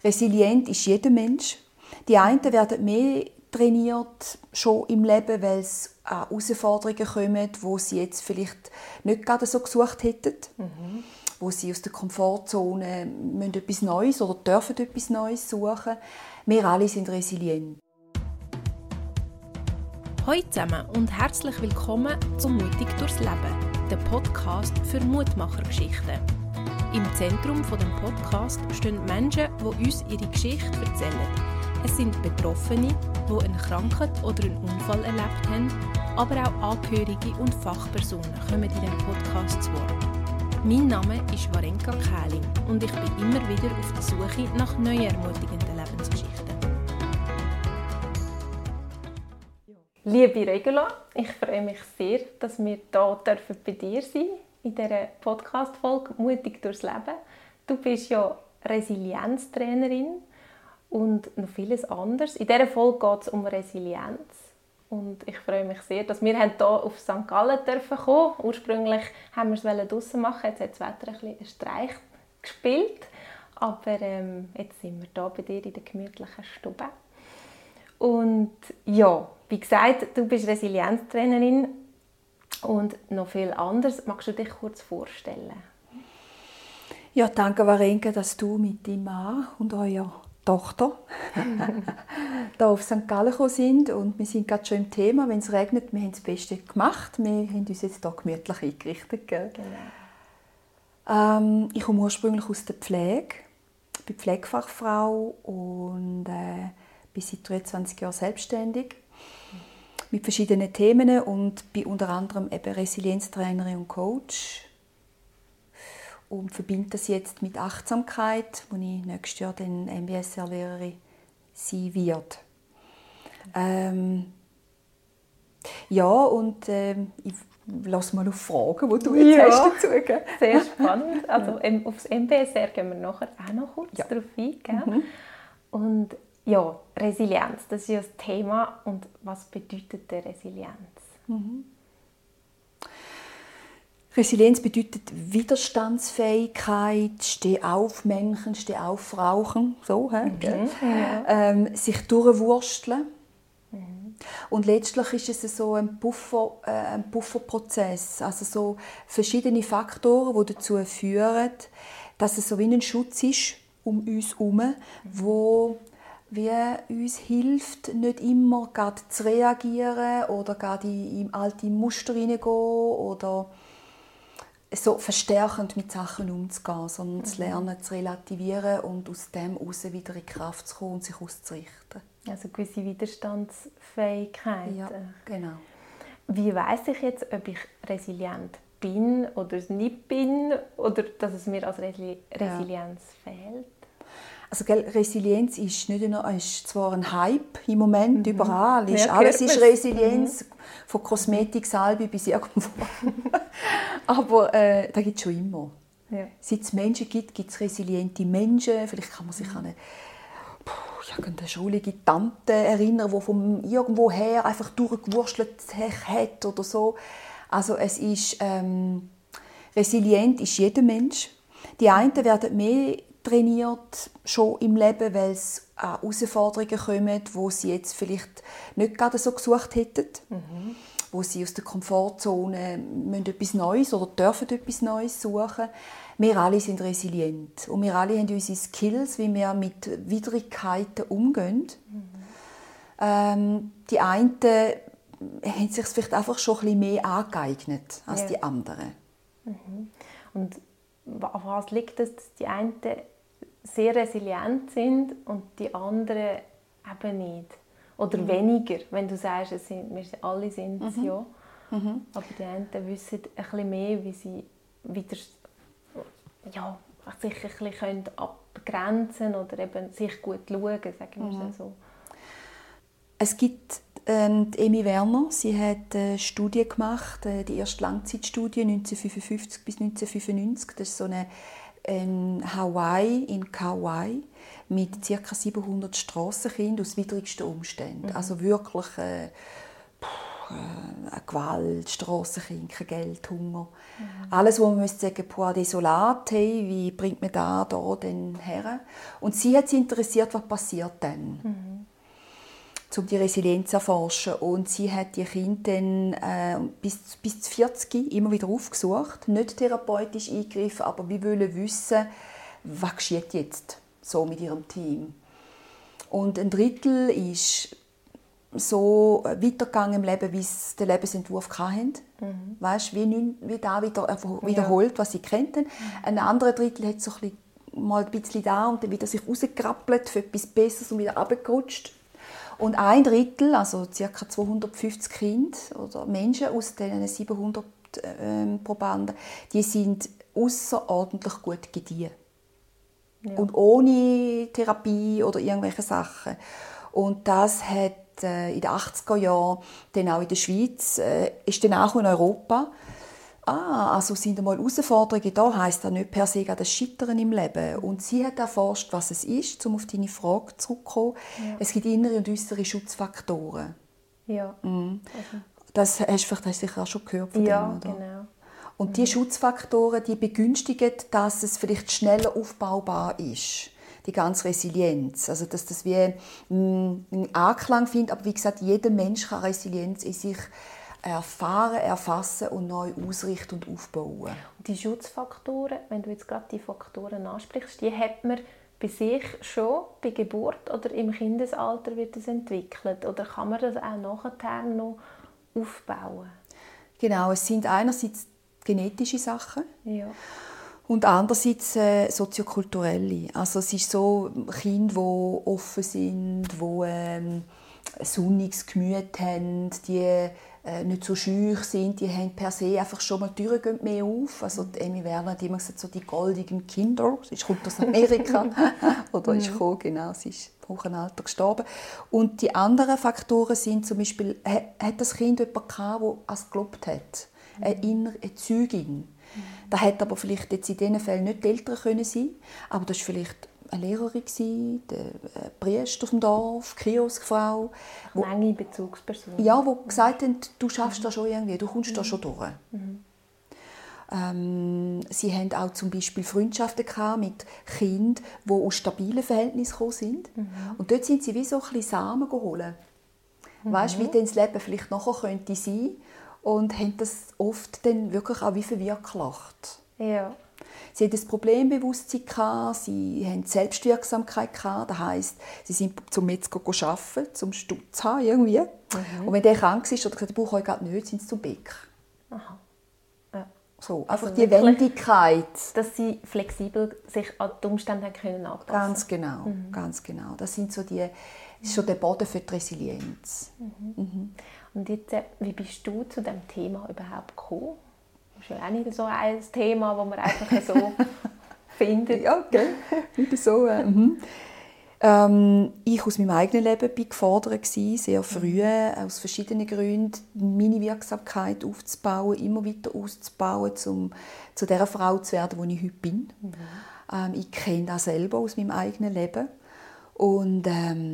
Resilient ist jeder Mensch. Die einen werden mehr trainiert schon im Leben, weil es an Herausforderungen kommen, wo sie jetzt vielleicht nicht gerade so gesucht hätten. Wo sie aus der Komfortzone müssen etwas Neues oder dürfen etwas Neues suchen. Wir alle sind resilient. Hallo zusammen und herzlich willkommen zu «Mutig durchs Leben», der Podcast für Mutmachergeschichten. Im Zentrum des Podcasts stehen Menschen, die uns ihre Geschichte erzählen. Es sind Betroffene, die eine Krankheit oder einen Unfall erlebt haben, aber auch Angehörige und Fachpersonen kommen in diesem Podcast zu Wort. Mein Name ist Warenka Kählin und ich bin immer wieder auf der Suche nach neuen ermutigenden Lebensgeschichten. Liebe Regula, ich freue mich sehr, dass wir hier bei dir sein dürfen, in dieser Podcast-Folge «Mutig durchs Leben». Du bist ja Resilienztrainerin und noch vieles anderes. In dieser Folge geht es um Resilienz. Und ich freue mich sehr, dass wir hier auf St. Gallen kommen dürfen. Ursprünglich haben wir es draussen machen, jetzt hat das Wetter ein bisschen einen Streich gespielt. Aber jetzt sind wir hier bei dir in der gemütlichen Stube. Und ja, wie gesagt, du bist Resilienztrainerin und noch viel anderes. Magst du dich kurz vorstellen? Ja, danke Warenka, dass du mit deinem Mann und eurer Tochter hier auf St. Gallen gekommen sind. Und wir sind gerade schon im Thema, wenn es regnet, wir haben das Beste gemacht. Wir haben uns jetzt hier gemütlich eingerichtet. Gell? Genau. Ich komme ursprünglich aus der Pflege. Ich bin Pflegefachfrau und bin seit 23 Jahren selbstständig mit verschiedenen Themen und bin unter anderem eben Resilienztrainerin und Coach und verbinde das jetzt mit Achtsamkeit, wo ich nächstes Jahr dann MBSR-Lehrerin sein werde. Ja, und ich lasse mal auf Fragen, die du jetzt hast dazu. Gell? Sehr spannend. Also aufs MBSR gehen wir nachher auch noch kurz darauf ein. Und ja, Resilienz, das ist ja das Thema. Und was bedeutet denn Resilienz? Resilienz bedeutet Widerstandsfähigkeit, Steh-auf-Männchen, Steh-auf-Frauchen, so, sich durchwursteln. Und letztlich ist es so ein Pufferprozess, also so verschiedene Faktoren, die dazu führen, dass es so wie ein Schutz ist um uns herum, wo wie uns hilft, nicht immer gerade zu reagieren oder gerade in alte Muster hineingehen oder so verstärkend mit Sachen umzugehen, sondern zu lernen, zu relativieren und aus dem heraus wieder in die Kraft zu kommen und sich auszurichten. Also gewisse Widerstandsfähigkeit. Ja, genau. Wie weiss ich jetzt, ob ich resilient bin oder es nicht bin oder dass es mir als Resilienz fehlt? Also, Resilienz ist, ist zwar ein Hype im Moment, überall. Alles ist Resilienz, von Kosmetik, Salbe bis irgendwo. Aber da gibt es schon immer. Ja. Seit es Menschen gibt, gibt es resiliente Menschen. Vielleicht kann man sich an eine schulige Tante erinnern, die von irgendwoher einfach durchgewurschtelt hat oder so. Also es ist, resilient ist jeder Mensch. Die einen werden mehr trainiert schon im Leben, weil es an Herausforderungen kommen, wo sie jetzt vielleicht nicht gerade so gesucht hätten. Wo sie aus der Komfortzone müssen etwas Neues oder dürfen etwas Neues suchen. Wir alle sind resilient und wir alle haben unsere Skills, wie wir mit Widrigkeiten umgehen. Die einen haben sich vielleicht einfach schon ein bisschen mehr angeeignet als die anderen. Und an was liegt es, dass die einen sehr resilient sind und die anderen eben nicht? Oder weniger, wenn du sagst, wir alle sind es ja. Aber die einen wissen ein bisschen mehr, wie sie wieder sich ein bisschen abgrenzen können oder eben sich gut schauen, sagen wir es so. Es gibt Emmy Werner, sie hat eine Studie gemacht, die erste Langzeitstudie 1955 bis 1995. Das ist so eine Hawaii, in Kauai, mit ca. 700 Strassenkindern aus widrigsten Umständen. Also wirklich Gewalt, Strassenkrieg, kein Geld, Hunger. Alles, wo man sagen müsste, desolat, hey, wie bringt man da denn her? Und sie hat sich interessiert, was passiert dann, um die Resilienz zu erforschen. Und sie hat die Kinder dann bis 40 immer wieder aufgesucht, nicht therapeutisch eingegriffen, aber wir wollen wissen, was geschieht jetzt so mit ihrem Team. Und ein Drittel ist so weitergegangen im Leben, wie sie den Lebensentwurf hatten. Weißt, wie da wiederholt, was sie kannten. Ein anderer Drittel hat so ein bisschen da und dann wieder sich rausgekrabbelt für etwas Besseres und wieder runtergerutscht. Und ein Drittel, also ca. 250 Kinder oder Menschen aus diesen 700 Probanden, die sind außerordentlich gut gediehen. Ja. Und ohne Therapie oder irgendwelche Sachen. Und das hat in den 80er Jahren, dann auch in der Schweiz, ist dann auch in Europa. Also sind einmal Herausforderungen da, heisst das nicht per se das Scheitern im Leben. Und sie hat erforscht, was es ist, um auf deine Frage zurückzukommen. Ja. Es gibt innere und äußere Schutzfaktoren. Ja. Das hast du sicher auch schon gehört von dem, oder? Genau. Und diese Schutzfaktoren, die begünstigen, dass es vielleicht schneller aufbaubar ist. Die ganze Resilienz. Also, dass das wie einen Anklang findet. Aber wie gesagt, jeder Mensch kann Resilienz in sich erfahren, erfassen und neu ausrichten und aufbauen. Und die Schutzfaktoren, wenn du jetzt gerade die Faktoren ansprichst, die hat man bei sich schon bei Geburt oder im Kindesalter wird das entwickelt? Oder kann man das auch nachher noch aufbauen? Genau, es sind einerseits genetische Sachen. Ja. Und andererseits soziokulturelle. Also es ist so, Kinder, die offen sind, die ein sonniges Gemüt haben, die nicht so scheu sind, die haben per se einfach schon mal die Türen gehen mehr auf. Also die Emmy Werner hat immer gesagt, so die goldigen Kinder. Sie kommt aus Amerika oder ist gekommen, genau, sie ist im hohen Alter gestorben. Und die anderen Faktoren sind zum Beispiel, hat das Kind jemanden gehabt, der es gelobt hat, eine Zeugin. Das hätte aber vielleicht jetzt in diesen Fällen nicht die Eltern können sein, aber das war vielleicht eine Lehrerin, der Priester vom Dorf, die Kioskfrau. Eine enge Bezugsperson. Ja, die gesagt haben, du schaffst das schon irgendwie, du kommst da schon durch. Sie haben auch zum Beispiel Freundschaften mit Kindern, die aus stabilen Verhältnissen gekommen sind. Und dort sind sie wie so ein bisschen Samen geholt. Weißt, wie dann das Leben vielleicht nachher könnte sein. Und haben das oft dann wirklich auch wie verwirklicht. Ja. Sie hatten ein Problembewusstsein, sie hatten Selbstwirksamkeit. Das heisst, sie sind zum Metzger arbeiten, zum Stutz zu haben irgendwie. Und wenn der krank ist oder gesagt, ich brauche euch gerade nicht, sind sie zum Bäcker. Aha. Ja. So, einfach also die Wendigkeit. Dass sie flexibel sich an die Umstände anpassen können. Ganz genau. Das sind so das ist schon der Boden für die Resilienz. Und jetzt, wie bist du zu diesem Thema überhaupt gekommen? Das ist ja auch nicht so ein Thema, das man einfach so findet. Ja, okay. Nicht so. Ich aus meinem eigenen Leben war gefordert, sehr früh, aus verschiedenen Gründen, meine Wirksamkeit aufzubauen, immer weiter auszubauen, um zu der Frau zu werden, die ich heute bin. Ich kenne das selber aus meinem eigenen Leben. Und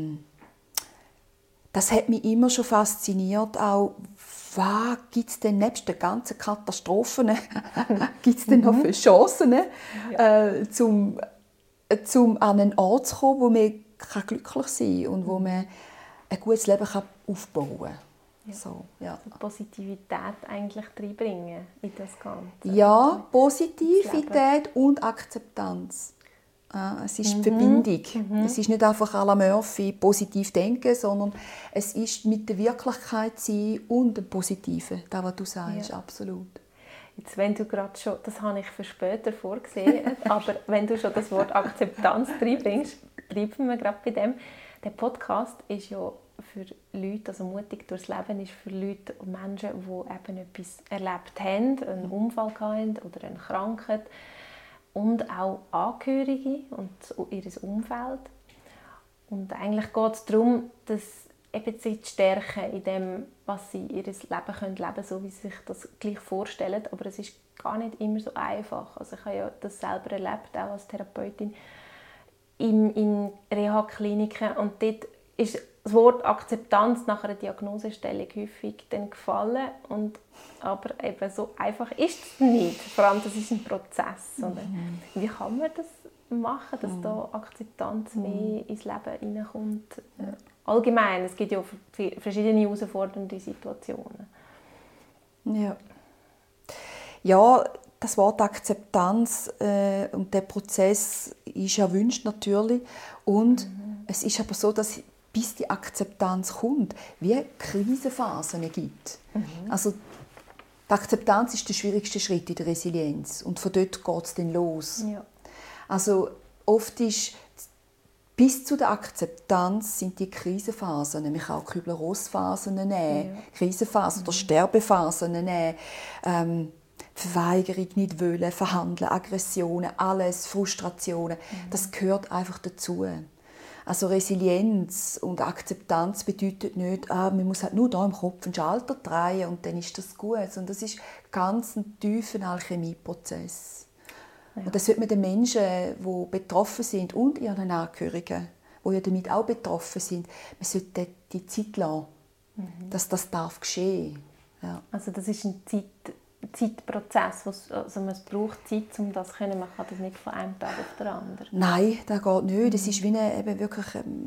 das hat mich immer schon fasziniert, auch was gibt es denn nebst den ganzen Katastrophen, gibt es denn noch für Chancen, zum an einen Ort zu kommen, wo man glücklich sein kann und wo man ein gutes Leben aufbauen kann. Ja. So, ja. Also Positivität eigentlich reinbringen in das Ganze. Ja, Positivität und Akzeptanz. Es ist die Verbindung. Es ist nicht einfach à la Murphy positiv denken, sondern es ist mit der Wirklichkeit sein und dem Positiven, das, was du sagst, absolut. Jetzt, wenn du gerade schon, das habe ich für später vorgesehen, aber wenn du schon das Wort Akzeptanz reinbringst, bleiben wir gerade bei dem. Der Podcast ist ja für Leute, also mutig durchs Leben, ist für Leute und Menschen, die eben etwas erlebt haben, einen Unfall hatten oder eine Krankheit, und auch Angehörige und ihr Umfeld. Und eigentlich geht es darum, dass eben sie zu stärken in dem, was sie ihr Leben leben können, so wie sie sich das gleich vorstellen. Aber es ist gar nicht immer so einfach. Also ich habe ja das selber erlebt, auch als Therapeutin in Reha-Kliniken. Und dort ist das Wort Akzeptanz nach einer Diagnosestellung häufig dann gefallen. Aber eben so einfach ist es nicht. Vor allem, das ist ein Prozess. Oder? Wie kann man das machen, dass da Akzeptanz mehr ins Leben hineinkommt? Allgemein, es gibt ja verschiedene herausfordernde Situationen. Ja, das Wort Akzeptanz und der Prozess ist erwünscht natürlich. Und es ist aber so, dass bis die Akzeptanz kommt, wie Krisenphasen gibt. Also die Akzeptanz ist der schwierigste Schritt in der Resilienz und von dort geht es dann los. Ja. Also oft ist bis zu der Akzeptanz sind die Krisenphasen, nämlich auch Kübler-Ross-Phasen nehmen, Krisenphasen oder Sterbephasen nehmen, Verweigerung, nicht wollen, verhandeln, Aggressionen, alles, Frustrationen, das gehört einfach dazu. Also Resilienz und Akzeptanz bedeutet nicht, man muss halt nur da im Kopf einen Schalter drehen und dann ist das gut, sondern das ist ganz ein tiefer Alchemieprozess. Ja. Und das sollte man den Menschen, die betroffen sind und ihren Angehörigen, die ja damit auch betroffen sind, man sollte die Zeit lassen, dass das darf geschehen. Ja. Also das ist ein Zeitprozess, also man braucht Zeit, um das zu können. Man kann das nicht von einem Tag auf den anderen. Nein, das geht nicht. Das ist wie eben wirklich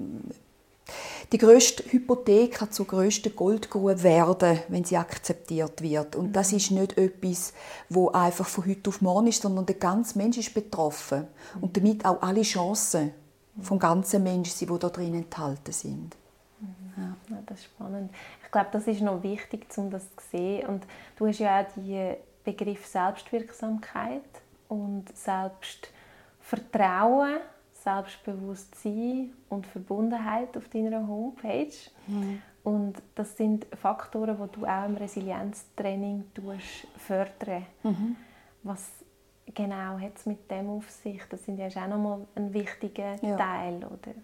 die grösste Hypothek kann zur grössten Goldgrube werden, wenn sie akzeptiert wird. Und das ist nicht etwas, das einfach von heute auf morgen ist, sondern der ganze Mensch ist betroffen. Und damit auch alle Chancen vom ganzen Menschen, die da drin enthalten sind. Ja, das ist spannend. Ich glaube, das ist noch wichtig, um das zu sehen. Und du hast ja auch den Begriff Selbstwirksamkeit und Selbstvertrauen, Selbstbewusstsein und Verbundenheit auf deiner Homepage. Und das sind Faktoren, die du auch im Resilienztraining fördern. Was genau hat es mit dem auf sich? Das sind ja auch nochmal ein wichtiger Teil, oder?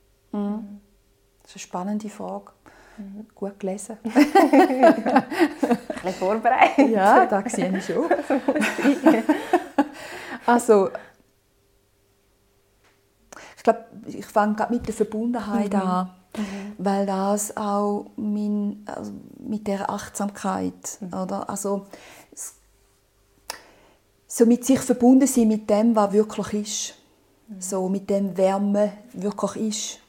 Das ist eine spannende Frage. Gut gelesen. Ein bisschen vorbereitet. Ja, das sehe ich schon. Also, ich glaube, ich fange gerade mit der Verbundenheit an, weil das auch mit der Achtsamkeit, oder? Also, so mit sich verbunden sein mit dem, was wirklich ist. So mit dem, wer man wirklich ist.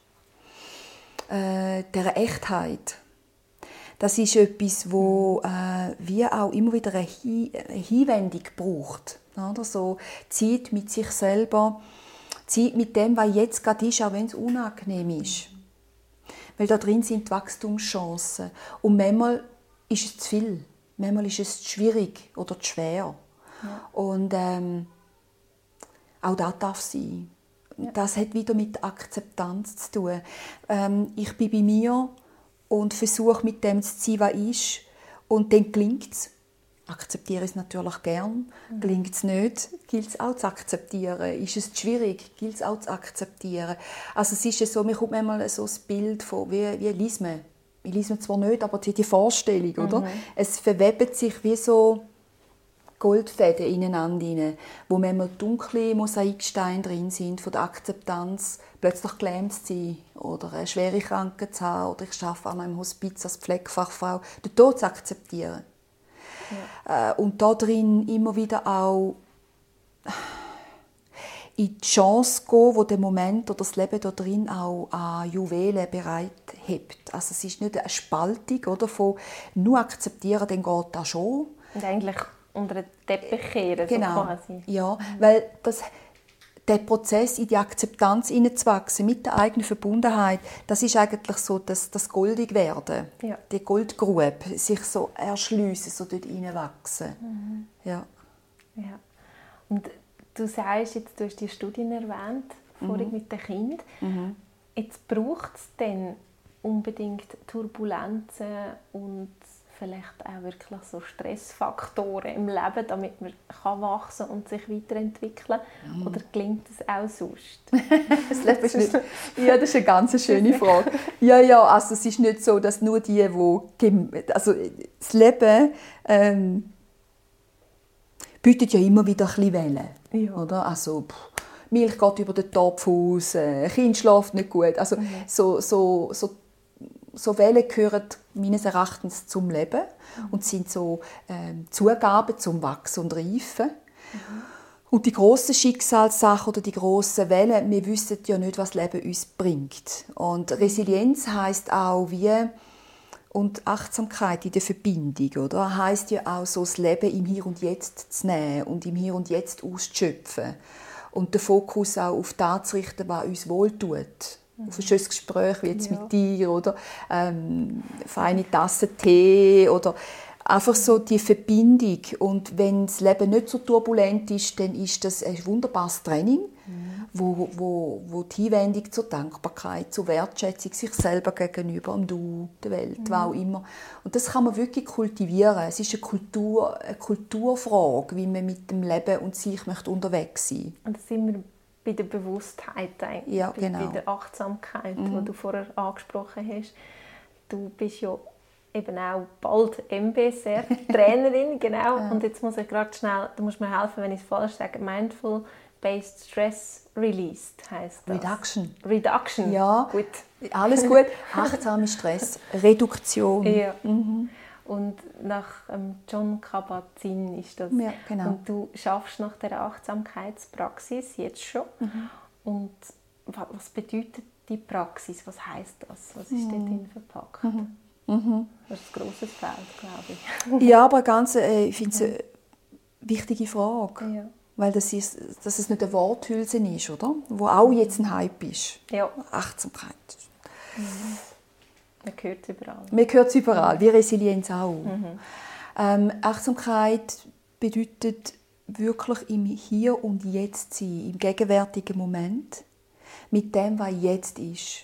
Der Echtheit. Das ist etwas, wo wir auch immer wieder eine Hinwendung braucht. Oder? So Zeit mit sich selber, Zeit mit dem, was jetzt gerade ist, auch wenn es unangenehm ist. Weil da drin sind die Wachstumschancen. Und manchmal ist es zu viel, manchmal ist es zu schwierig oder zu schwer. Ja. Und auch das darf sein. Das hat wieder mit Akzeptanz zu tun. Ich bin bei mir und versuche mit dem zu sein, was ist. Und dann gelingt es. Akzeptiere es natürlich gern. Gelingt es nicht, gilt es auch zu akzeptieren. Ist es schwierig, gilt es auch zu akzeptieren. Also es ist so, mir kommt manchmal so das Bild von, wie liest man. Ich lese man zwar nicht, aber die Vorstellung, oder? Es verwebt sich wie so Goldfäden ineinander, wo manchmal dunkle Mosaiksteine drin sind von der Akzeptanz, plötzlich gelähmt zu sein oder eine schwere Krankheit zu haben oder ich arbeite an einem Hospiz als Pflegefachfrau, den Tod zu akzeptieren. Ja. Und da drin immer wieder auch in die Chance gehen, wo der Moment oder das Leben da drin auch an Juwelen bereithält. Also es ist nicht eine Spaltung, oder, von nur akzeptieren, dann geht das schon. Und eigentlich unter den Teppich kehren, genau. So quasi. Ja, weil der Prozess in die Akzeptanz hineinzuwachsen, mit der eigenen Verbundenheit, das ist eigentlich so das goldig werden, die Goldgrube, sich so erschliessen, so dort hineinwachsen. Ja. Und du sagst jetzt, du hast die Studien erwähnt, vorhin mit den Kindern. Jetzt braucht es dann unbedingt Turbulenzen und vielleicht auch wirklich so Stressfaktoren im Leben, damit man wachsen und sich weiterentwickeln kann? Oder gelingt das auch sonst? Das ist eine ganz schöne Frage. Ja, also es ist nicht so, dass nur die also das Leben bietet ja immer wieder ein bisschen Wellen. Ja. Oder? Also, Milch geht über den Topf aus, Kind schläft nicht gut. Also, so so Wellen gehören meines Erachtens zum Leben und sind so Zugaben zum Wachsen und Reifen. Und die grossen Schicksalssachen oder die grossen Wellen, wir wissen ja nicht, was das Leben uns bringt. Und Resilienz heisst auch und Achtsamkeit in der Verbindung, oder? Heisst ja auch so, das Leben im Hier und Jetzt zu nehmen und im Hier und Jetzt auszuschöpfen. Und den Fokus auch auf das zu richten, was uns wohltut. Auf ein schönes Gespräch, wie jetzt mit dir, oder feine Tasse Tee, oder einfach so die Verbindung. Und wenn das Leben nicht so turbulent ist, dann ist das ein wunderbares Training, wo die Hinwendung zur Dankbarkeit, zur Wertschätzung sich selber gegenüber, dem Du, der Welt, was auch immer. Und das kann man wirklich kultivieren. Es ist eine Kulturfrage, wie man mit dem Leben und sich möchte unterwegs sein möchte. Und da sind wir bei der Bewusstheit eigentlich, ja, genau. bei der Achtsamkeit, die du vorher angesprochen hast. Du bist ja eben auch bald MBSR-Trainerin, genau. Ja. Und jetzt muss ich gerade schnell, du musst mir helfen, wenn ich es falsch sage, Mindful-Based Stress Released heisst das. Reduction. Ja, gut. Alles gut. Achtsame Stress, Reduktion. Ja. Und nach Jon Kabat-Zinn ist das. Ja, genau. Und du schaffst nach der Achtsamkeitspraxis jetzt schon. Und was bedeutet die Praxis? Was heisst das? Was ist dort drin verpackt? Das ist ein grosses Feld, glaube ich. Ja, aber ich finde es eine wichtige Frage. Ja. Weil dass es nicht eine Worthülse ist, oder? Wo auch jetzt ein Hype ist. Ja. Achtsamkeit. Man hört es überall. Man hört es überall, wie Resilienz auch. Achtsamkeit bedeutet wirklich im Hier und Jetzt sein, im gegenwärtigen Moment, mit dem, was jetzt ist.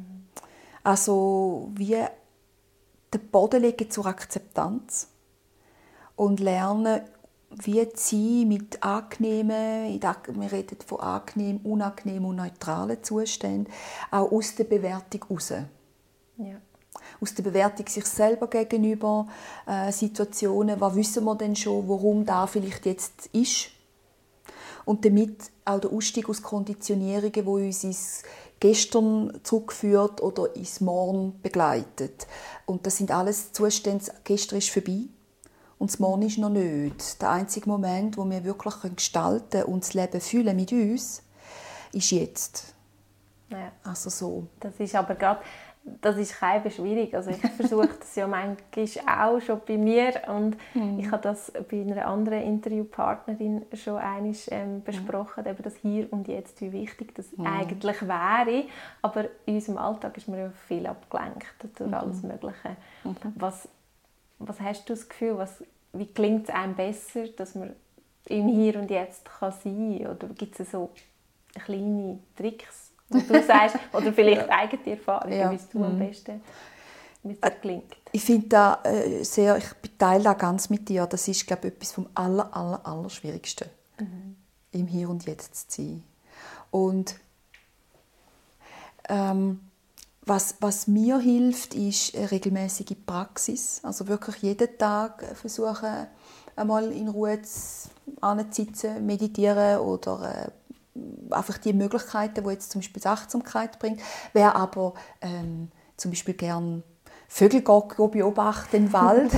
Also wie den Boden legen zur Akzeptanz und lernen, wie zu sein mit angenehmen, wir reden von angenehm, unangenehm und neutralen Zuständen, auch aus der Bewertung heraus. Ja. Aus der Bewertung sich selber gegenüber, Situationen, was wissen wir denn schon, warum da vielleicht jetzt ist. Und damit auch der Ausstieg aus Konditionierungen, die uns ins Gestern zurückführt oder ins Morgen begleitet. Und das sind alles Zustände, gestern ist vorbei und das Morgen ist noch nicht. Der einzige Moment, wo wir wirklich gestalten und das Leben fühlen mit uns, ist jetzt. Ja. Also so. Das ist aber gerade, das ist schwierig. Also ich versuche das ja manchmal auch schon bei mir und ich habe das bei einer anderen Interviewpartnerin schon einmal besprochen, eben das Hier und Jetzt, wie wichtig das eigentlich wäre. Aber in unserem Alltag ist man ja viel abgelenkt durch alles Mögliche. Was hast du das Gefühl, wie gelingt es einem besser, dass man im Hier und Jetzt sein kann? Oder gibt es so kleine Tricks, wo du sagst, oder vielleicht eigene Erfahrungen, wie es du am besten gelingt? Ich finde da ich teile da ganz mit dir. Das ist, glaube ich, etwas vom Allerschwierigsten, im Hier und Jetzt zu sein. Und was mir hilft, ist eine regelmäßige Praxis. Also wirklich jeden Tag versuchen, einmal in Ruhe anzusitzen, meditieren oder einfach die Möglichkeiten, die jetzt zum Beispiel die Achtsamkeit bringt. Wer aber zum Beispiel gerne Vögel beobachten im Wald,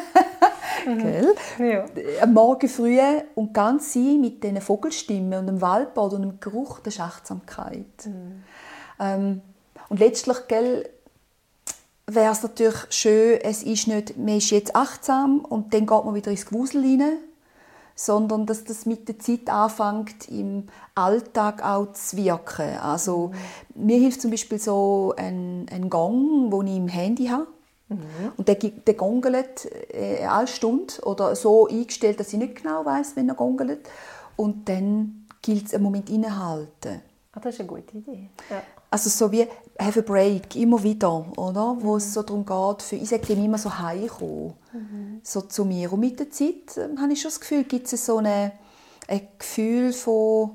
ja. Am Morgen früh und ganz sein mit diesen Vogelstimmen und dem Waldbad und dem Geruch, das ist Achtsamkeit. Und letztlich wäre es natürlich schön, man ist jetzt achtsam und dann geht man wieder ins Gewusel rein, sondern dass das mit der Zeit anfängt, im Alltag auch zu wirken. Also, mir hilft zum Beispiel so ein Gong, den ich im Handy habe. Und der gongelt alle Stunde oder so eingestellt, dass ich nicht genau weiss, wenn er gongelt. Und dann gilt es, einen Moment innehalten. Das ist eine gute Idee. Ja. Also so wie have a break, immer wieder, oder? Wo es so darum geht, ich sage dem immer so heimkommen, so zu mir. Und mit der Zeit habe ich schon das Gefühl, gibt es so ein Gefühl von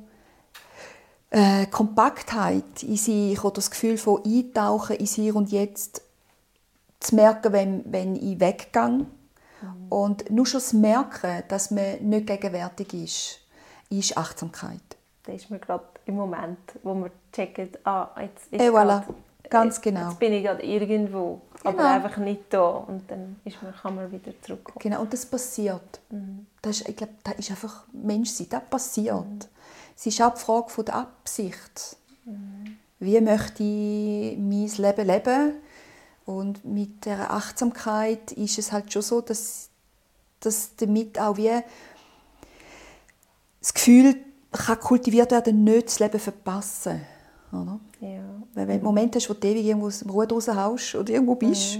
Kompaktheit in sich oder das Gefühl von Eintauchen ins Hier und Jetzt zu merken, wenn ich weggehe. Und nur schon das Merken, dass man nicht gegenwärtig ist Achtsamkeit. Das ist mir gerade im Moment, wo wir checken, jetzt ist voilà. Ganz genau. Jetzt bin ich gerade irgendwo, aber einfach nicht da. Und dann kann man wieder zurückkommen. Genau, und das passiert. Ich glaube, das ist einfach Menschsein, das passiert. Es ist auch die Frage von der Absicht. Wie möchte ich mein Leben leben? Und mit dieser Achtsamkeit ist es halt schon so, dass damit auch wie das Gefühl kann kultiviert werden, nicht das Leben verpassen. Oder? Ja. Weil wenn du einen Moment hast, wo du ewig irgendwo aus dem Ruhe raushaust oder irgendwo bist,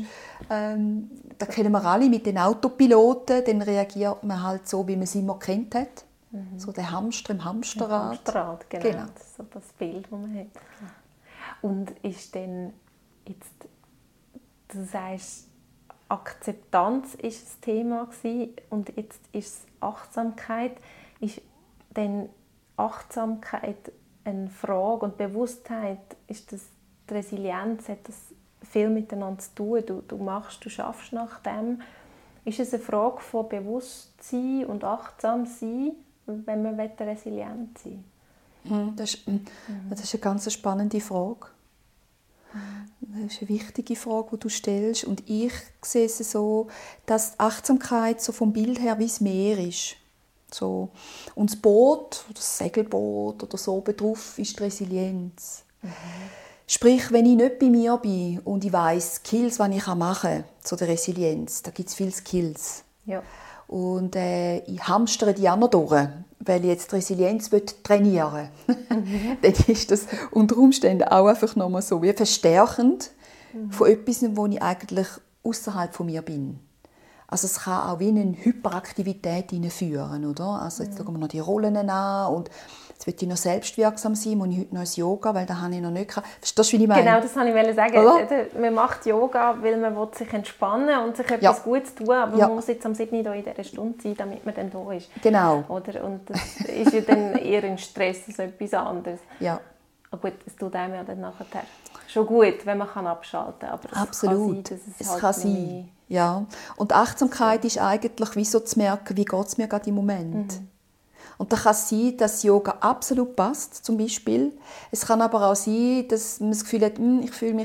da kennen wir alle mit den Autopiloten, dann reagiert man halt so, wie man es immer kennt hat. So der Hamster im Hamsterrad. Hamsterrad, genau. Das ist so das Bild, das man hat. Und ist dann jetzt, du sagst, Akzeptanz war das Thema gewesen, und jetzt ist es Achtsamkeit. Ist denn Achtsamkeit eine Frage und Bewusstheit, ist das die Resilienz, hat das viel miteinander zu tun? Du schaffst nach dem. Ist es eine Frage von Bewusstsein und Achtsam-Sein, wenn man resilient sein will? Das ist eine ganz spannende Frage. Das ist eine wichtige Frage, die du stellst. Und ich sehe es so, dass die Achtsamkeit so vom Bild her wie das Meer ist. So. Und das Boot, das Segelboot oder so oben drauf ist die Resilienz. Sprich, wenn ich nicht bei mir bin und ich weiss, Skills, die ich machen kann, zu der Resilienz, da gibt es viele Skills. Ja. Und ich hamstere die auch noch durch, weil ich jetzt die Resilienz trainieren will. Dann ist das unter Umständen auch einfach nochmal so wie verstärkend von etwas, wo ich eigentlich außerhalb von mir bin. Also es kann auch wie eine Hyperaktivität hineinführen, oder? Also jetzt schauen wir noch die Rollen an und jetzt will ich noch selbstwirksam sein, muss ich heute noch ins Yoga, weil das habe ich noch nicht gehabt. Verstehst du, wie ich meine? Genau, das wollte ich sagen. Oder? Man macht Yoga, weil man sich entspannen und sich etwas Gutes tun, aber man muss jetzt am 7. Uhr in dieser Stunde sein, damit man dann da ist. Genau. Oder? Und das ist ja dann eher ein Stress als etwas anderes. Ja. Aber gut, es tut einem ja dann nachher schon gut, wenn man abschalten kann. Aber es Absolut. kann sein, dass es halt kann sein. Ja. Und Achtsamkeit ist eigentlich wie so zu merken, wie geht es mir gerade im Moment. Und da kann es sein, dass Yoga absolut passt, zum Beispiel. Es kann aber auch sein, dass man das Gefühl hat, ich fühle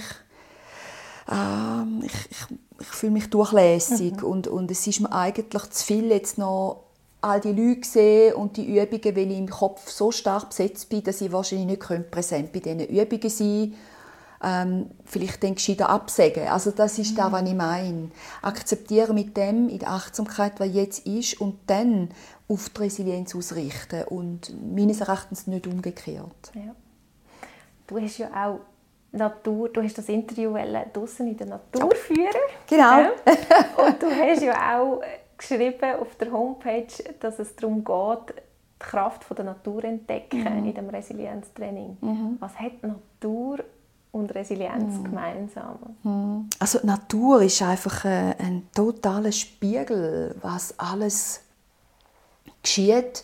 mich durchlässig und es ist mir eigentlich zu viel, jetzt noch all die Leute sehen und die Übungen, weil ich im Kopf so stark besetzt bin, dass ich wahrscheinlich nicht präsent bei diesen Übungen sein könnte. Vielleicht dann gescheiter absagen. Also das ist das, was ich meine. Akzeptieren mit dem in der Achtsamkeit, was jetzt ist, und dann auf die Resilienz ausrichten. Und meines Erachtens nicht umgekehrt. Ja. Du hast ja auch Natur, du hast das Interview draussen in der Natur führen. Genau. Ja. Und du hast ja auch geschrieben auf der Homepage, dass es darum geht, die Kraft der Natur entdecken in dem Resilienztraining. Was hat Natur und Resilienz gemeinsam? Also die Natur ist einfach ein totaler Spiegel, was alles geschieht,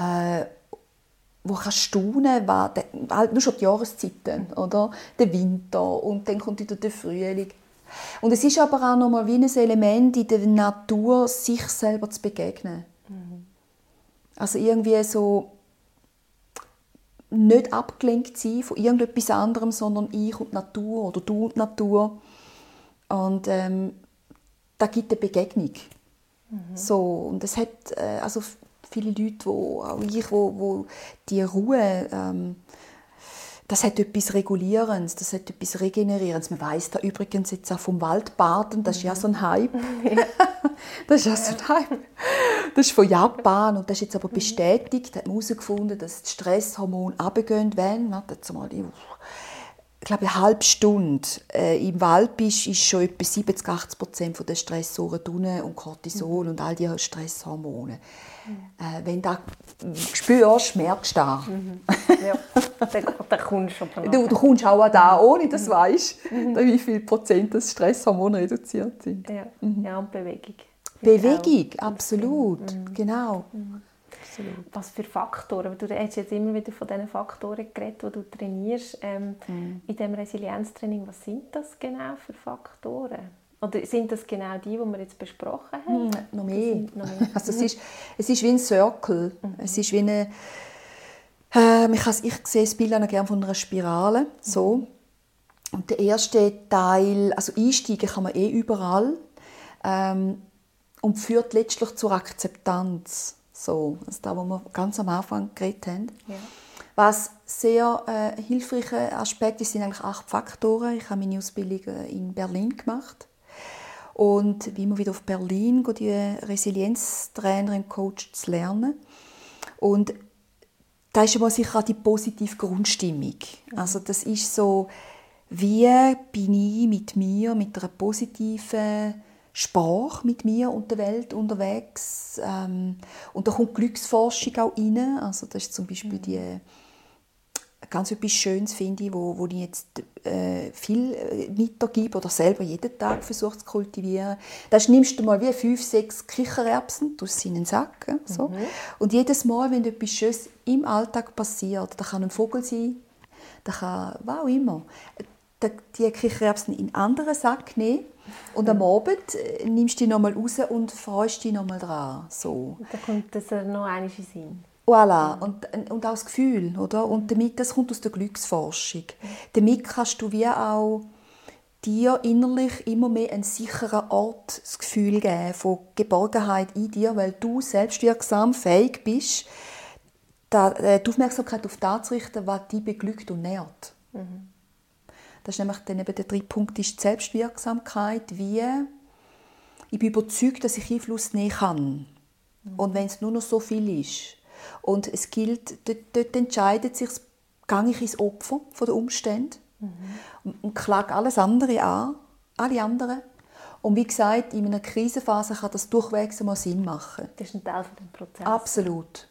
wo kannst staunen, nur schon die Jahreszeiten, oder? Der Winter und dann kommt wieder der Frühling. Und es ist aber auch noch mal wie ein Element in der Natur, sich selber zu begegnen. Also irgendwie so nicht abgelenkt sein von irgendetwas anderem, sondern ich und die Natur oder du und die Natur. Und da gibt eine Begegnung. So, und es hat also viele Leute, auch ich, wo die Ruhe, das hat etwas Regulierendes, das hat etwas Regenerierendes. Man weiss da übrigens jetzt auch vom Waldbaden, das ist ja so ein Hype. Das ist ja so ein Hype. Das ist von Japan und das ist jetzt aber bestätigt. Da hat man herausgefunden, dass die Stresshormone runtergehen, wenn, ich glaube, eine halbe Stunde im Wald bist, ist schon etwa 70-80% der Stressoren drin und Cortisol und all diese Stresshormone. Wenn du das spürst, merkst du das. Ja, dann kommst du aber du kommst auch da, ohne dass du weißt, wie viel Prozent des Stresshormone reduziert sind. Ja, ja, und Bewegung. Bewegung, absolut, genau. Absolut. Was für Faktoren? Du hast jetzt immer wieder von diesen Faktoren geredet, die du trainierst in diesem Resilienztraining. Was sind das genau für Faktoren? Oder sind das genau die wir jetzt besprochen haben? Noch mehr. Also es ist wie ein Circle. Es ist wie eine, ich sehe das Bild auch gerne von einer Spirale. So. Und der erste Teil, also einsteigen kann man überall, und führt letztlich zur Akzeptanz. So, also das, was wir ganz am Anfang geredet haben. Ja. Was sehr hilfreiche Aspekte sind eigentlich 8 Faktoren. Ich habe meine Ausbildung in Berlin gemacht und bin immer wieder auf Berlin, die Resilienztrainerin, Coach zu lernen. Und da ist aber sicher auch die positive Grundstimmung. Also das ist so, wie bin ich mit mir, mit einer positiven Sprache mit mir und der Welt unterwegs. Und da kommt Glücksforschung auch rein. Also das ist zum Beispiel die ganz etwas Schönes, finde ich, wo ich jetzt viel weitergebe oder selber jeden Tag versuche zu kultivieren. Das nimmst du mal wie 5, 6 Kichererbsen, tust sie in den Sack. So. Und jedes Mal, wenn etwas Schönes im Alltag passiert, da kann ein Vogel sein, da kann was auch immer, die Kichererbsen in einen anderen Sack nehmen und am Abend nimmst du die nochmal raus und freust dich nochmal dran. So. Da kommt das noch einmal in den Sinn. Voilà. Und auch das Gefühl, oder? Und damit, das kommt aus der Glücksforschung. Damit kannst du wie auch dir innerlich immer mehr einen sicheren Ort das Gefühl geben von Geborgenheit in dir, weil du selbstwirksam fähig bist, die Aufmerksamkeit auf das zu richten, was dich beglückt und nährt. Das ist nämlich dann eben der 3. Punkt, ist die Selbstwirksamkeit, wie ich bin überzeugt, dass ich Einfluss nehmen kann. Und wenn es nur noch so viel ist. Und es gilt, dort entscheidet sich, gehe ich ins Opfer von den Umständen und klage alles andere an, alle anderen. Und wie gesagt, in einer Krisenphase kann das durchwegs mal Sinn machen. Das ist ein Teil des Prozesses. Absolut.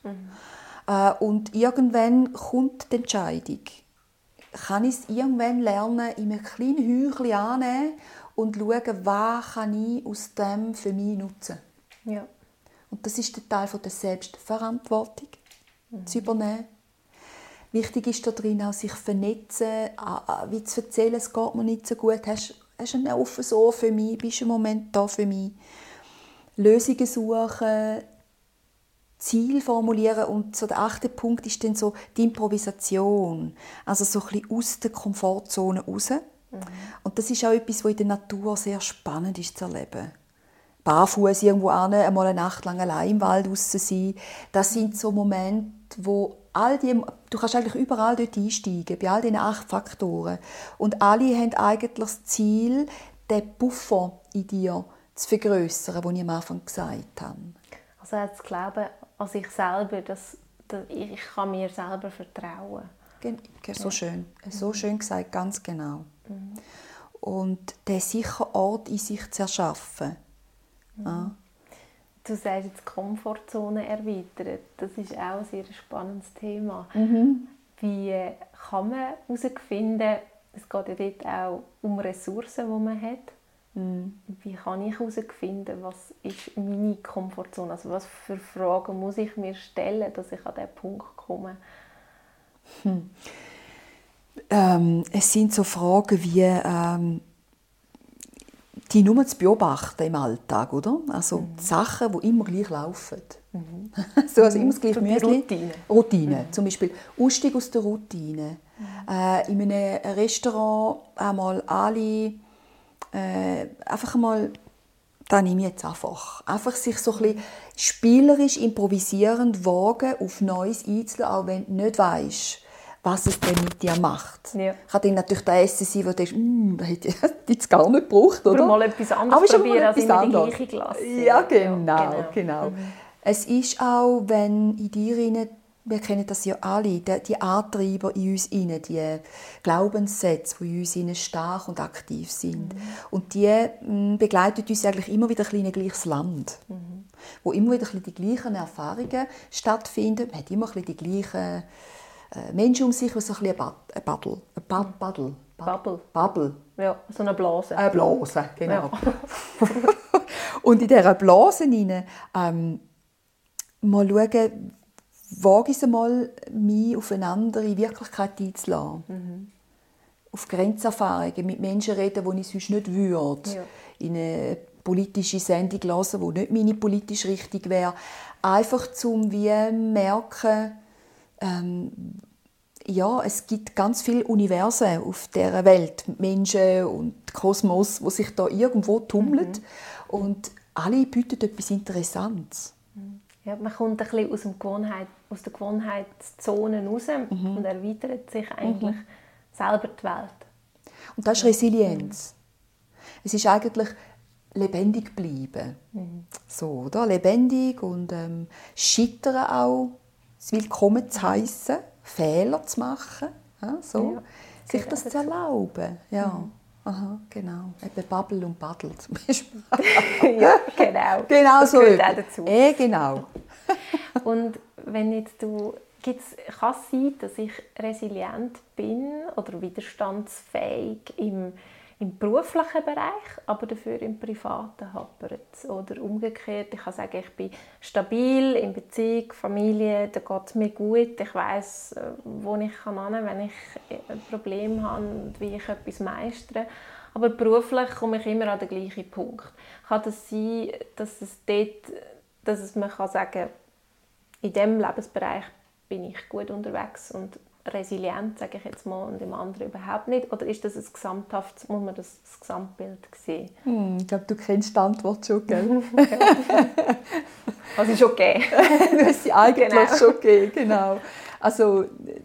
Und irgendwann kommt die Entscheidung. Kann ich es irgendwann lernen, in einem kleinen Häuschen annehmen und schauen, was kann ich aus dem für mich nutzen. Ja. Und das ist der Teil der Selbstverantwortung, zu übernehmen. Wichtig ist darin auch, sich vernetzen, wie zu erzählen, es geht mir nicht so gut, hast ein offenes Ohr für mich, bist du einen Moment da für mich. Lösungen suchen, Ziel formulieren und so der 8. Punkt ist dann so die Improvisation, also so ein bisschen aus der Komfortzone raus. Und das ist auch etwas, was in der Natur sehr spannend ist zu erleben. Barfuß irgendwo hin, einmal eine Nacht lang allein im Wald raus sein, das sind so Momente, wo du kannst eigentlich überall dort einsteigen, bei all diesen 8 Faktoren. Und alle haben eigentlich das Ziel, den Puffer in dir zu vergrössern, den ich am Anfang gesagt habe. Also das Glauben an sich selber, dass ich kann mir selber vertrauen. So schön. So schön gesagt, ganz genau. Und den sicheren Ort in sich zu erschaffen. Ja. Du sagst jetzt Komfortzone erweitern. Das ist auch ein sehr spannendes Thema. Wie kann man herausfinden, es geht ja dort auch um Ressourcen, die man hat. Wie kann ich herausfinden, was ist meine Komfortzone? Also was für Fragen muss ich mir stellen, dass ich an diesen Punkt komme? Es sind so Fragen wie die nur zu beobachten im Alltag, oder? Also die Sachen, die immer gleich laufen. Also immer das gleiche Müsli. Routine. Zum Beispiel Ausstieg aus der Routine. In einem Restaurant einmal alle einfach mal, da nehme ich jetzt einfach sich so ein bisschen spielerisch, improvisierend wagen, auf Neues einzulassen, auch wenn du nicht weisst, was es denn mit dir macht. Ja. Kann dann natürlich das Essen sein, wo du denkst, das hätte ich jetzt gar nicht gebraucht, oder? Oder mal etwas anderes probieren, als immer die gleiche Klasse. Ja, genau. Es ist auch, wenn in dir, wir kennen das ja alle, die Antreiber in uns rein, die Glaubenssätze, die in uns stark und aktiv sind. Und die begleiten uns eigentlich immer wieder ein in gleiches Land. Wo immer wieder die gleichen Erfahrungen stattfinden. Man hat immer die gleichen Menschen um sich, die so ein Bubble. Ja, so eine Blase. Eine Blase, genau. Ja. Und in dieser Blase hinein mal schauen, wage ich es einmal, mich auf eine andere Wirklichkeit einzulassen. Auf Grenzerfahrungen, mit Menschen reden, die ich sonst nicht würde. Ja. In eine politische Sendung hören, die nicht meine politische Richtung wäre. Einfach zum wie merken, ja, es gibt ganz viele Universen auf dieser Welt, Menschen und Kosmos, wo sich da irgendwo tummeln und alle bieten etwas Interessantes. Ja, man kommt ein bisschen aus der Gewohnheitszone raus und erweitert sich eigentlich selber die Welt. Und das ist Resilienz. Es ist eigentlich lebendig bleiben. So, oder? Lebendig und scheitern auch, es willkommen zu heissen, Fehler zu machen, ja, so. Ja, sich das zu erlauben. Ja. Aha, genau. Eben Babbel und Baddel zum Beispiel. Ja, genau. Genau das so. gehört auch dazu. Genau. Und wenn jetzt kann es sein, dass ich resilient bin oder widerstandsfähig im beruflichen Bereich, aber dafür im privaten hapert es? Oder umgekehrt, ich kann sagen, ich bin stabil in Beziehung, Familie, da geht es mir gut, ich weiss, wo ich hin kann, wenn ich ein Problem habe und wie ich etwas meistere. Aber beruflich komme ich immer an den gleichen Punkt. Kann das sein, dass man kann sagen, in diesem Lebensbereich bin ich gut unterwegs und resilient, sage ich jetzt mal, und im anderen überhaupt nicht? Oder ist das ein gesamthaftes, muss man das Gesamtbild sehen? Ich glaube, du kennst die Antwort schon, gell? Also ist okay. Du hast sie eigentlich schon gegeben, genau. Also,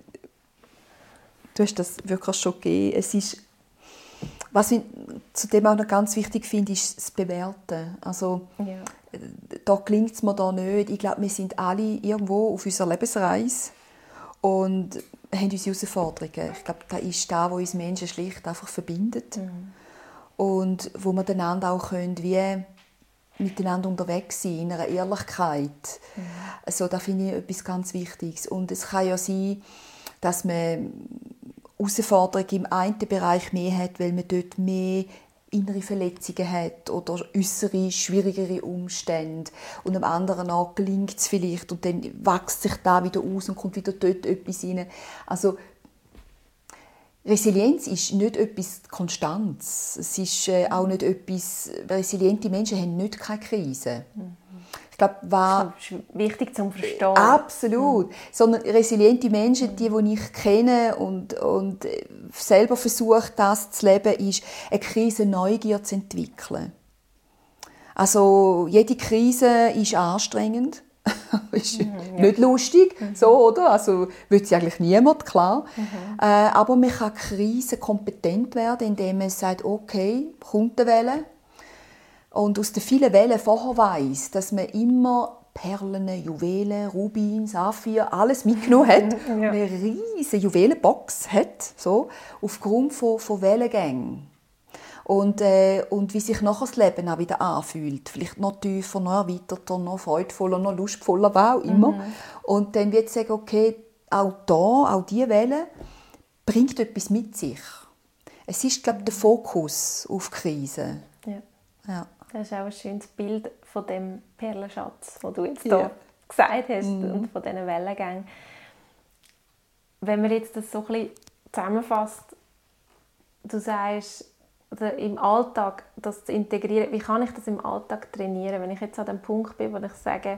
du hast das wirklich schon gegeben. Es ist, was ich zudem auch noch ganz wichtig finde, ist das Bewerten. Also, da gelingt es mir da nicht. Ich glaube, wir sind alle irgendwo auf unserer Lebensreise und haben unsere Herausforderungen. Ich glaube, das ist das, was uns Menschen schlicht einfach verbindet. Und wo wir einander auch können, wie miteinander unterwegs sein, in einer Ehrlichkeit. Also, da finde ich etwas ganz Wichtiges. Und es kann ja sein, dass man Herausforderungen im einen Bereich mehr hat, weil man dort mehr innere Verletzungen hat oder äußere, schwierigere Umstände. Und am anderen Ort gelingt es vielleicht und dann wächst sich da wieder aus und kommt wieder dort etwas rein. Also Resilienz ist nicht etwas Konstantes. Es ist auch nicht etwas, resiliente Menschen haben nicht keine Krise. Ich glaube, das ist wichtig zum Verstehen. Absolut. Sondern resiliente Menschen, die ich kenne und selber versuche, das zu leben, ist, eine Krise Neugier zu entwickeln. Also, jede Krise ist anstrengend. Ist nicht lustig, so, oder? Also, will sie eigentlich niemand, klar. Aber man kann Krisen kompetent werden, indem man sagt, okay, kommt eine Welle. Und aus den vielen Wellen vorher weiss, dass man immer Perlen, Juwelen, Rubin, Saphir, alles mitgenommen hat und eine riesige Juwelenbox hat, so, aufgrund von Wellengängen. Und wie sich nachher das Leben auch wieder anfühlt. Vielleicht noch tiefer, noch erweiterter, noch freudvoller, noch lustvoller, was auch immer. Und dann wird sagen, okay, auch diese Welle bringt etwas mit sich. Es ist, glaube ich, der Fokus auf Krisen. Ja. Das ist auch ein schönes Bild von dem Perlenschatz, den du jetzt hier gesagt hast und von diesen Wellengängen. Wenn man jetzt das so ein bisschen zusammenfasst, du sagst, im Alltag das zu integrieren, wie kann ich das im Alltag trainieren? Wenn ich jetzt an dem Punkt bin, wo ich sage,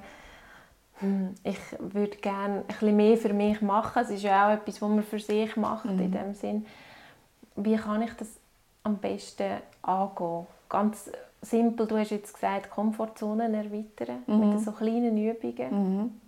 ich würde gerne ein bisschen mehr für mich machen, es ist ja auch etwas, was man für sich macht in dem Sinn. Wie kann ich das am besten angehen? Ganz simpel, du hast jetzt gesagt, Komfortzonen erweitern mit so kleinen Übungen.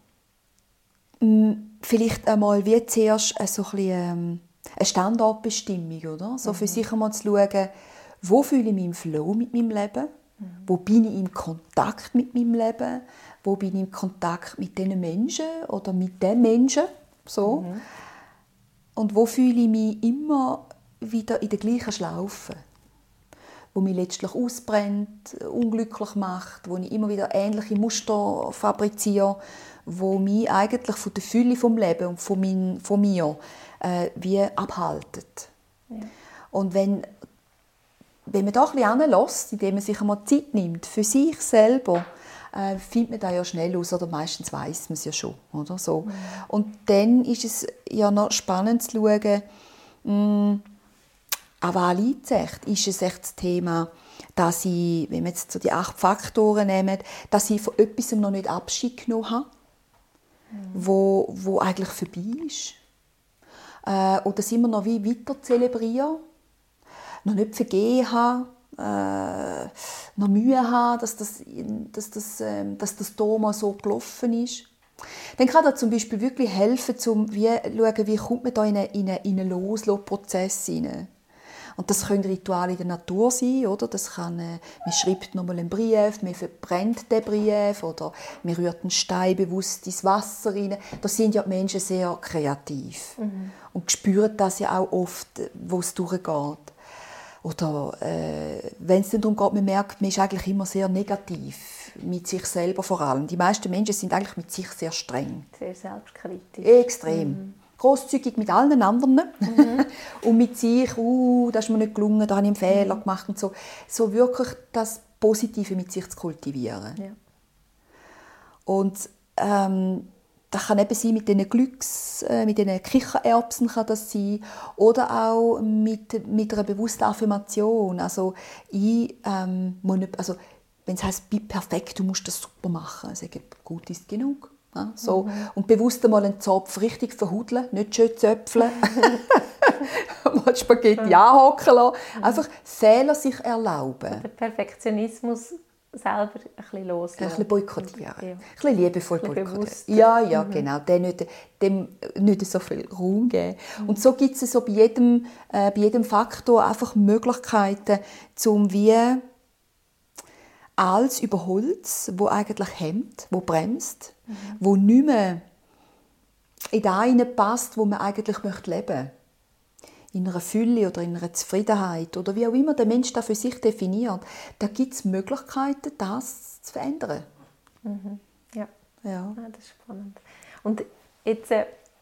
Vielleicht einmal wie zuerst so ein eine Standortbestimmung, oder? So für sich einmal zu schauen, wo fühle ich mich im Flow mit meinem Leben? Wo bin ich im Kontakt mit meinem Leben? Wo bin ich im Kontakt mit diesen Menschen oder mit den Menschen? So. Und wo fühle ich mich immer wieder in der gleichen Schlaufe? Wo mich letztlich ausbrennt, unglücklich macht, wo ich immer wieder ähnliche Muster fabriziere, wo mich eigentlich von der Fülle vom Leben und von mir wie abhalten. Ja. Und wenn man da ein bisschen hinlässt, indem man sich einmal Zeit nimmt für sich selber, findet man das ja schnell aus, oder meistens weiss man es ja schon. Oder? So. Und dann ist es ja noch spannend zu schauen, an was liegt es echt? Ist es echt das Thema, dass ich, wenn wir jetzt so die 8 Faktoren nehmen, dass ich von etwas noch nicht Abschied genommen habe, wo eigentlich vorbei ist? und das immer noch wie weiter zelebrieren, noch nicht vergeben haben, noch Mühe haben, dass das hier mal so gelaufen ist. Dann kann das zum Beispiel wirklich helfen, um zu schauen, wie kommt man da in einen Loslassen-Prozess hinein. Und das können Rituale in der Natur sein, oder? Das kann, man schreibt nochmal einen Brief, man verbrennt den Brief oder man rührt einen Stein bewusst ins Wasser rein. Da sind ja die Menschen sehr kreativ und spüren das ja auch oft, wo es durchgeht. Oder wenn es dann darum geht, man merkt, man ist eigentlich immer sehr negativ, mit sich selber vor allem. Die meisten Menschen sind eigentlich mit sich sehr streng. Sehr selbstkritisch. Extrem. Grosszügig mit allen anderen. Und mit sich, das ist mir nicht gelungen, da habe ich einen Fehler gemacht. Und so. So wirklich das Positive mit sich zu kultivieren. Ja. Und das kann eben sein mit diesen mit diesen Kichererbsen kann das sein. Oder auch mit einer bewussten Affirmation. Also, wenn es heisst, «Bi perfekt, du musst das super machen», sagen, «Gut ist genug». Ja, so. Und bewusst einmal einen Zopf richtig verhudeln, nicht schön zöpfeln. Mal Spaghetti anhocken lassen. Einfach Fehler sich erlauben. Der Perfektionismus selber ein bisschen loslassen. Ein bisschen boykottieren. Ja. Ein bisschen liebevoll boykottieren. Ja, genau. Dem nicht so viel Raum geben. Und so gibt es so bei jedem Faktor einfach Möglichkeiten, um wie alles Überholz, wo eigentlich hemmt, wo bremst, wo nicht mehr in das hineinpasst, wo man eigentlich leben möchte. In einer Fülle oder in einer Zufriedenheit oder wie auch immer der Mensch das für sich definiert. Da gibt es Möglichkeiten, das zu verändern. Ja, das ist spannend. Und jetzt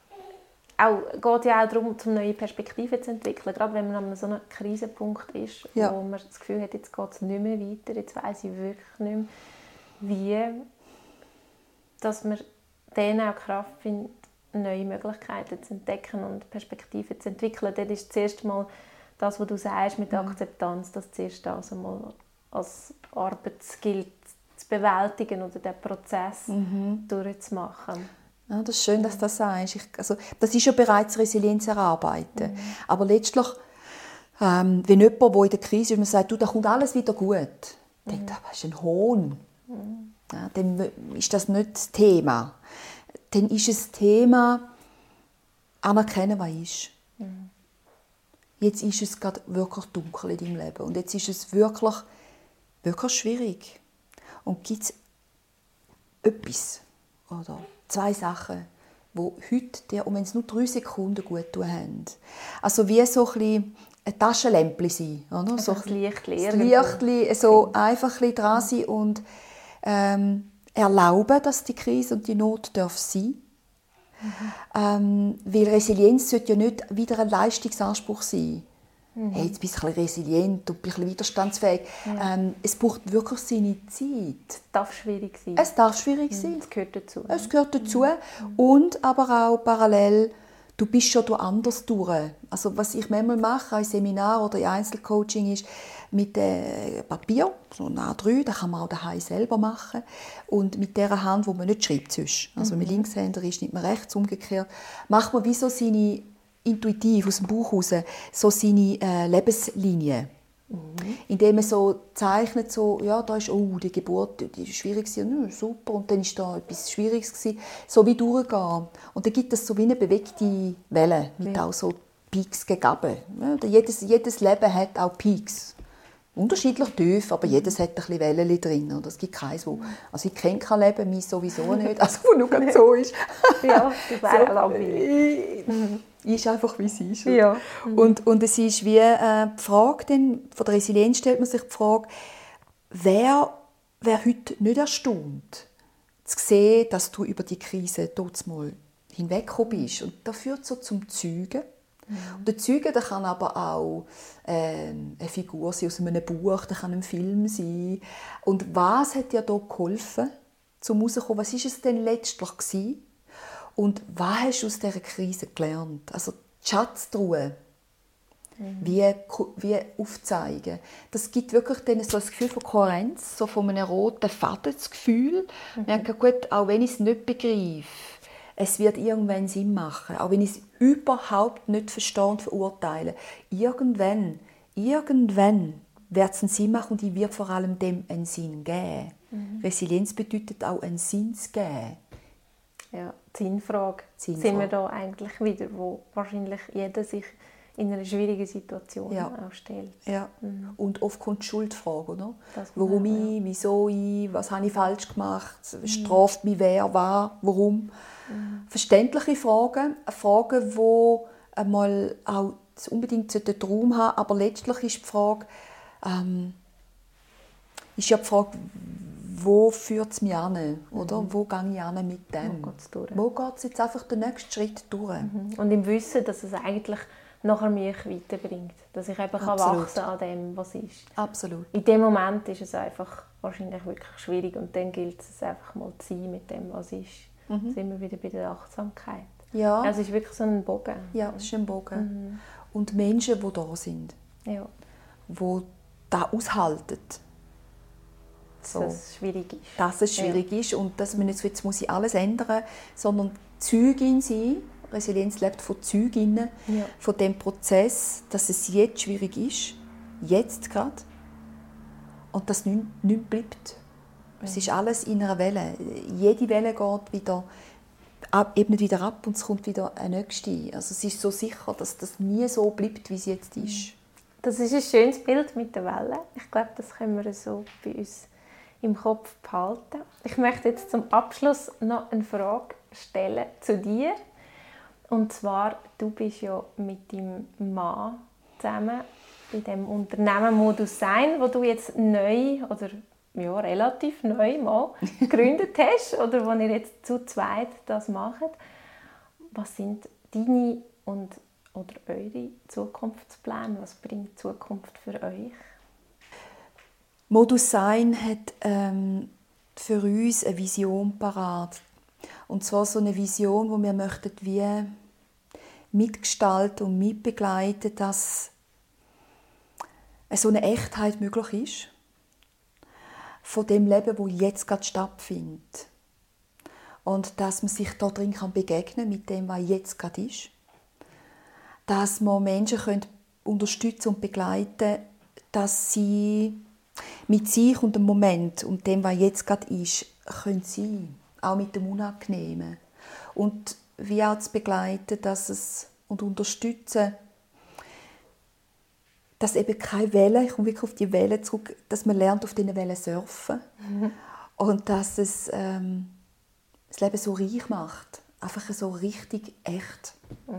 geht ja auch darum, neue Perspektiven zu entwickeln. Gerade wenn man an so einem Krisenpunkt ist, wo man das Gefühl hat, jetzt geht es nicht mehr weiter, jetzt weiss ich wirklich nicht mehr, wie dass man dann auch Kraft findet, neue Möglichkeiten zu entdecken und Perspektiven zu entwickeln. Das ist zuerst mal das, was du sagst mit der Akzeptanz, dass zuerst das einmal als Arbeit gilt, zu bewältigen oder den Prozess durchzumachen. Ja, das ist schön, dass du das sagst. Das ist ja bereits Resilienz erarbeiten. Aber letztlich, wenn jemand, der in der Krise ist, man sagt, da kommt alles wieder gut, denkt, das ist ein Hohn. Ja, dann ist das nicht das Thema. Dann ist es das Thema, anerkennen, was ist. Jetzt ist es gerade wirklich dunkel in deinem Leben. Und jetzt ist es wirklich, wirklich schwierig. Und gibt es etwas oder 2 Sachen, die heute dir, und wenn es nur 3 Sekunden gut tun haben, also wie so ein Taschenlämpchen sein. Oder? So ein Lichtchen. Das Lichtchen, so einfach ein bisschen dran sein und erlauben, dass die Krise und die Not sein darf. Weil Resilienz sollte ja nicht wieder ein Leistungsanspruch sein. Hey, jetzt bist du ein bisschen resilient und ein bisschen widerstandsfähig. Es braucht wirklich seine Zeit. Es darf schwierig sein. Es darf schwierig sein. Es gehört dazu. Es gehört dazu. Und aber auch parallel, du bist schon anders durch. Also was ich manchmal mache, in Seminar oder in Einzelcoaching, ist mit Papier, so ein A3, das kann man auch daheim selber machen. Und mit der Hand, wo man nicht schreibt sonst. Also wenn man Linkshänder ist, nimmt man rechts, umgekehrt. Macht man wie so seine, intuitiv aus dem Bauch raus, so seine Lebenslinie. Indem man so zeichnet, so, ja, da ist, die Geburt, die ist schwierig gewesen, super, und dann ist da etwas Schwieriges gewesen, so wie durchgehen. Und dann gibt es so wie eine bewegte Welle, mit auch so Peaks gegeben. Ja, jedes Leben hat auch Peaks. Unterschiedlich tief, aber jedes hat ein bisschen Wellen drin. Oder? Es gibt keins, also ich kenne kein Leben, meins sowieso nicht, also wo nur so ist. Ja, das wäre so, langweilig. Ist einfach, wie es ist. Ja. Und es ist wie die Frage, denn, von der Resilienz stellt man sich die Frage, wer heute nicht erstaunt, zu sehen, dass du über die Krise trotz mal hinweggekommen bist. Und das führt so zum Zeugen. Und der Zeuge, der kann aber auch eine Figur sein aus einem Buch, der kann ein Film sein. Und was hat dir da geholfen, zum herauszukommen? Was war es denn letztlich gewesen? Und was hast du aus dieser Krise gelernt? Also die Schatztruhe, wie aufzeigen. Das gibt wirklich dann so ein Gefühl von Kohärenz, so von einem roten Faden, das Gefühl. Merke, gut, auch wenn ich es nicht begreife, es wird irgendwann Sinn machen. Auch wenn ich es überhaupt nicht verstehen und verurteilen. Irgendwann wird es einen Sinn machen und ich wird vor allem dem einen Sinn geben. Resilienz bedeutet auch, einen Sinn zu geben. Ja, die Sinnfrage. Sind wir da eigentlich wieder, wo wahrscheinlich jeder sich in einer schwierigen Situation auch stellt. Ja. Und oft kommt die Schuldfrage, oder? Warum ich, wieso ich, was habe ich falsch gemacht, straft mich wer, warum. Verständliche Fragen, die einmal auch unbedingt den Raum haben, aber letztlich ist die Frage, wo führt es mich hin? Oder? Wo gehe ich hin mit dem? Wo geht es jetzt einfach den nächsten Schritt durch? Und im Wissen, dass es eigentlich nachher mich weiterbringt. Dass ich eben wachsen an dem, was ist. Absolut. In dem Moment ist es einfach wahrscheinlich wirklich schwierig und dann gilt es einfach mal zu sein mit dem, was ist. Sind wir wieder bei der Achtsamkeit. Ja. Also es ist wirklich so ein Bogen. Ja, es ist ein Bogen. Und Menschen, die da sind, die das aushalten. So. Dass es schwierig ist. Dass es schwierig ist und dass man jetzt muss ich alles ändern, sondern Zeugin sein. Resilienz lebt von Zeuginnen, von dem Prozess, dass es jetzt schwierig ist, jetzt gerade, und dass nichts bleibt. Es ist alles in einer Welle. Jede Welle geht wieder eben wieder ab und es kommt wieder eine nächste. Also es ist so sicher, dass das nie so bleibt, wie es jetzt ist. Das ist ein schönes Bild mit der Welle. Ich glaube, das können wir so bei uns im Kopf behalten. Ich möchte jetzt zum Abschluss noch eine Frage stellen zu dir. Und zwar, du bist ja mit deinem Mann zusammen bei dem Unternehmen Modus Sein, wo du jetzt neu oder relativ neu mal gegründet hast oder wo ihr jetzt zu zweit das macht. Was sind deine oder eure Zukunftspläne? Was bringt die Zukunft für euch? Modus Sein hat für uns eine Vision parat. Und zwar so eine Vision, wo wir möchten wie mitgestalten und mitbegleiten, dass so eine Echtheit möglich ist von dem Leben, das jetzt gerade stattfindet. Und dass man sich da drin begegnen kann mit dem, was jetzt gerade ist. Dass man Menschen unterstützen und begleiten können, dass sie mit sich und dem Moment und dem, was jetzt gerade ist, können sein. Auch mit dem Unangenehmen. Und wie auch zu begleiten, und unterstützen, dass eben keine Welle, ich komme wirklich auf die Welle zurück, dass man lernt, auf diesen Wellen surfen. Und dass es das Leben so reich macht. Einfach so richtig echt.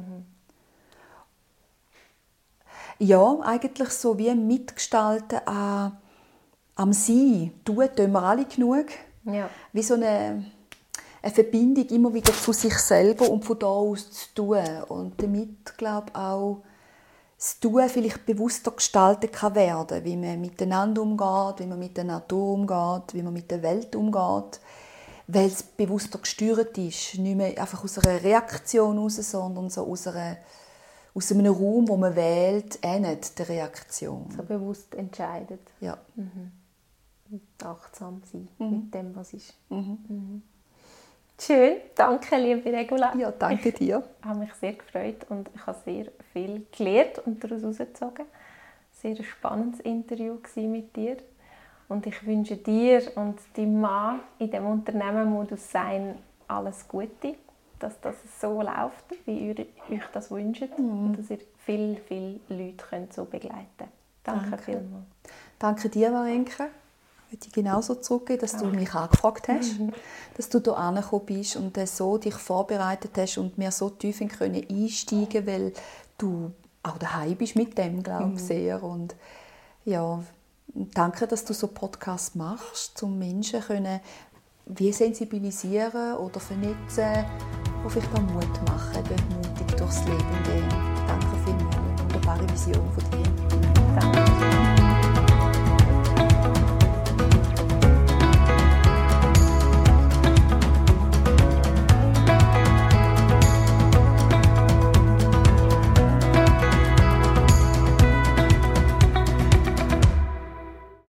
Ja, eigentlich so wie mitgestalten am Sein. Tun wir alle genug. Ja. Wie so eine Verbindung immer wieder zu sich selber und von da aus zu tun. Und damit, glaube ich, auch das Tun vielleicht bewusster gestalten kann werden, wie man miteinander umgeht, wie man mit der Natur umgeht, wie man mit der Welt umgeht, weil es bewusster gesteuert ist. Nicht mehr einfach aus einer Reaktion heraus, sondern so aus einem Raum, wo man wählt, nicht der Reaktion. So bewusst entscheidet. Ja. Achtsam sein mit dem, was ist. Schön, danke liebe Regula. Ja, danke dir. Ich habe mich sehr gefreut und ich habe sehr viel gelernt und daraus herausgezogen. Sehr ein spannendes Interview mit dir. Und ich wünsche dir und deinem Mann in dem Unternehmen Modus Sein alles Gute, dass das so läuft, wie ihr euch das wünscht und dass ihr viele Leute könnt so begleiten könnt. Danke vielmals. Danke dir, Marenke. Ich möchte genauso zurückgeben, dass du mich angefragt hast, dass du hier angekommen bist und so dich vorbereitet hast und wir so tief einsteigen können, weil du auch daheim bist mit dem, glaube ich, sehr. Und ja, danke, dass du so Podcasts machst, um Menschen wie sensibilisieren oder vernetzen, die vielleicht auch Mut machen, mutig durchs Leben gehen. Danke vielmals. Wunderbare Vision von dir. Danke.